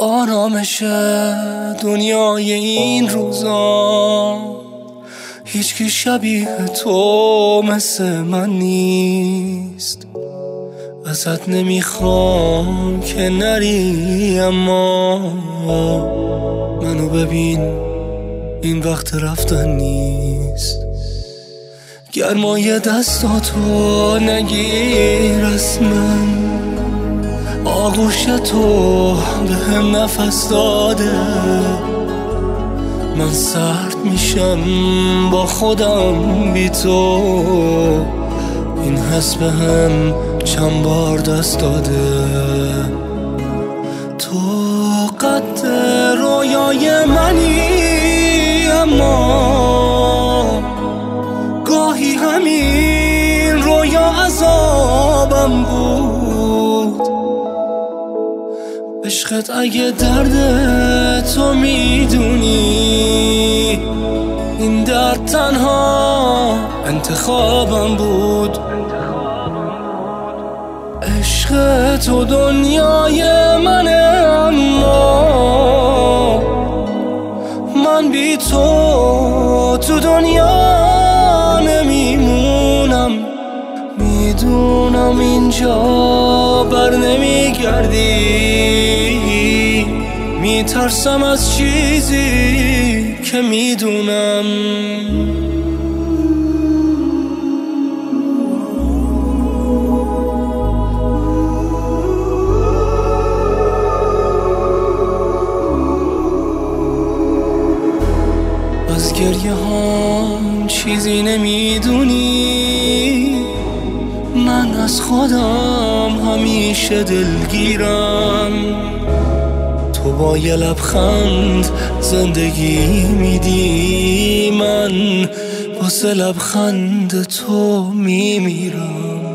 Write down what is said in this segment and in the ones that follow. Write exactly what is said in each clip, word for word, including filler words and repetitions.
آرامش دنیای این روزا هیچ کی شبیه تو مثل من نیست. ازت نمیخوام که نری، اما منو ببین، این وقت رفتن نیست. گرمای دستاتو نگیر از من، آغوش تو به هم نفس داده. من سرد میشم با خودم بی تو، این حس به هم چند بار دست داده. تو قد رویای منی، اما گاهی همین رویا عذابم بود. عشقت اگه درد تو میدونی، این درد تنها انتخابم بود. عشق تو دنیای منه، اما من بی تو تو دنیا نمیمونم. میدونم اینجا بر نمیگردی، میترسم از چیزی که میدونم. از گریه هم چیزی نمیدونی، من از خودم همیشه دلگیرم. تو با یه لبخند زندگی میدی، من واسه لبخند تو میمیرم.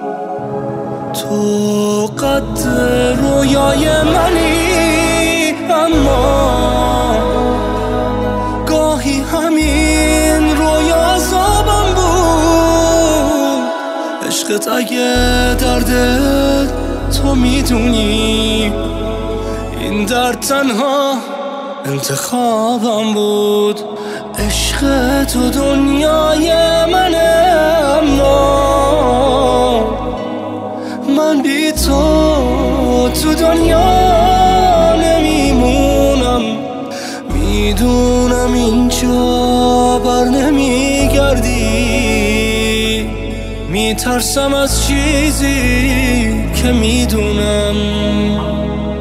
تو قد رویای منی، اما گاهی همین رویا عذابم بود. عشقت اگه درد تو میدونی، این درد تنها انتخابم بود. عشق تو دنیای منه، اما من بی تو تو دنیا نمیمونم. میدونم اینجا بر نمیگردی، میترسم از چیزی که میدونم.